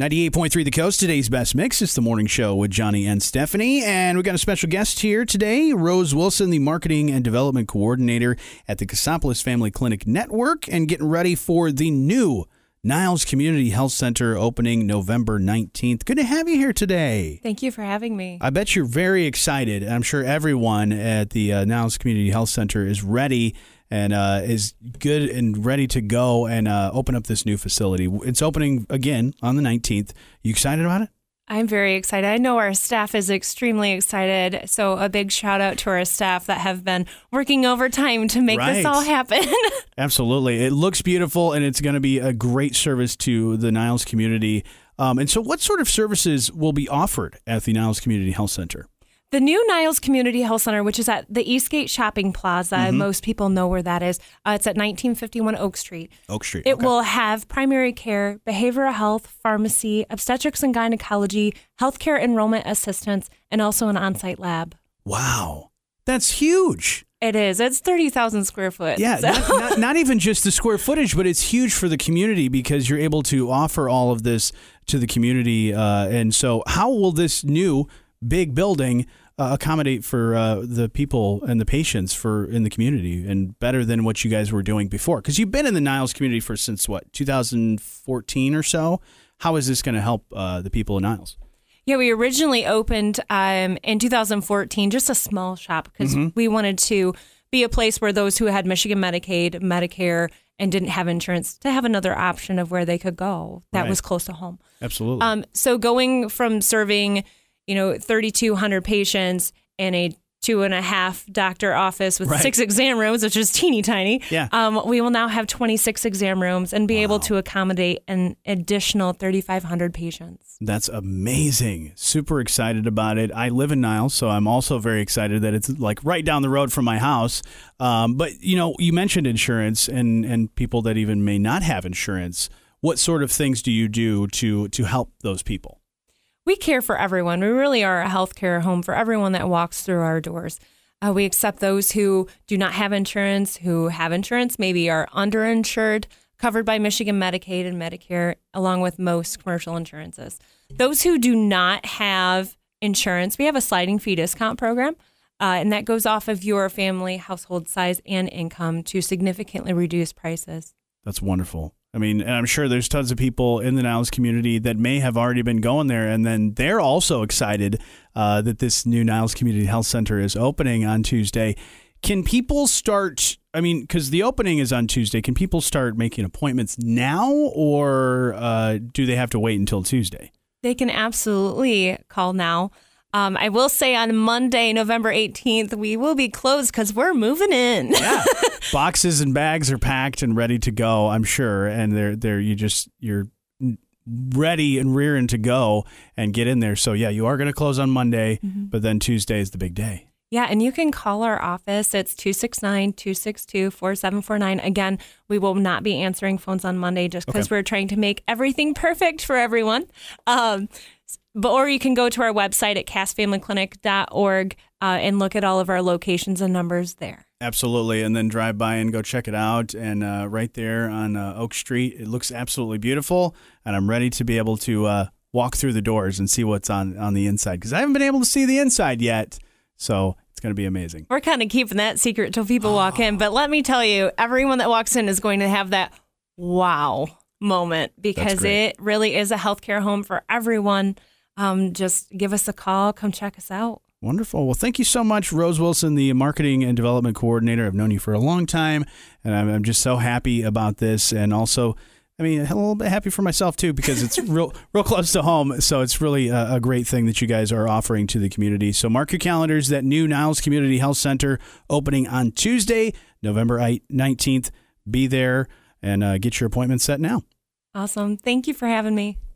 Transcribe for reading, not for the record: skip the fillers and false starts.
98.3 The Coast, today's best mix. It's the morning show with Johnny and Stephanie. And we've got a special guest here today, Rose Wilson, the Marketing and Development Coordinator at the Cassopolis Family Clinic Network, and getting ready for the new Niles Community Health Center opening November 19th. Good to have you here today. Thank you for having me. I bet you're very excited. I'm sure everyone at the Niles Community Health Center is ready and is good and ready to go and open up this new facility. It's opening again on the 19th. You excited about it? I'm very excited. I know our staff is extremely excited. So a big shout out to our staff that have been working overtime to make this all happen. Absolutely. It looks beautiful, and it's going to be a great service to the Niles community. And so what sort of services will be offered at the Niles Community Health Center? The new Niles Community Health Center, which is at the Eastgate Shopping Plaza, most people know where that is. It's at 1951 Oak Street. Oak Street. It will have primary care, behavioral health, pharmacy, obstetrics and gynecology, healthcare enrollment assistance, and also an on-site lab. Wow. That's huge. It is. It's 30,000 square foot. Yeah, so. not even just the square footage, but it's huge for the community because you're able to offer all of this to the community. And so how will this new big building accommodate for the people and the patients in the community, and better than what you guys were doing before? Because you've been in the Niles community since what, 2014 or so? How is this going to help the people in Niles? Yeah, we originally opened in 2014, just a small shop, because we wanted to be a place where those who had Michigan Medicaid, Medicare, and didn't have insurance to have another option of where they could go that was close to home. Absolutely. So going from serving 3,200 patients in a 2.5 doctor office with 6 exam rooms, which is teeny tiny. Yeah. We will now have 26 exam rooms and be able to accommodate an additional 3,500 patients. That's amazing. Super excited about it. I live in Niles, so I'm also very excited that it's like right down the road from my house. But, you mentioned insurance and people that even may not have insurance. What sort of things do you do to help those people? We care for everyone. We really are a healthcare home for everyone that walks through our doors. We accept those who do not have insurance, who have insurance, maybe are underinsured, covered by Michigan Medicaid and Medicare, along with most commercial insurances. Those who do not have insurance, we have a sliding fee discount program, and that goes off of your family household size and income to significantly reduce prices. That's wonderful. I mean, and I'm sure there's tons of people in the Niles community that may have already been going there, and then they're also excited that this new Niles Community Health Center is opening on Tuesday. Can people start, because the opening is on Tuesday, can people start making appointments now, or do they have to wait until Tuesday? They can absolutely call now. I will say on Monday, November 18th, we will be closed because we're moving in. Yeah, boxes and bags are packed and ready to go, I'm sure. And you're ready and rearing to go and get in there. So yeah, you are going to close on Monday, but then Tuesday is the big day. Yeah, and you can call our office. It's 269-262-4749. Again, we will not be answering phones on Monday just because we're trying to make everything perfect for everyone. Or you can go to our website at cassfamilyclinic.org and look at all of our locations and numbers there. Absolutely. And then drive by and go check it out. And right there on Oak Street, it looks absolutely beautiful. And I'm ready to be able to walk through the doors and see what's on the inside, because I haven't been able to see the inside yet. So it's going to be amazing. We're kind of keeping that secret till people walk in. But let me tell you, everyone that walks in is going to have that wow moment, because it really is a healthcare home for everyone. Just give us a call. Come check us out. Wonderful. Well, thank you so much, Rose Wilson, the Marketing and Development Coordinator. I've known you for a long time, and I'm just so happy about this. And also, a little bit happy for myself, too, because it's real close to home. So it's really a great thing that you guys are offering to the community. So mark your calendars, that new Niles Community Health Center opening on Tuesday, November 19th. Be there and get your appointment set now. Awesome. Thank you for having me.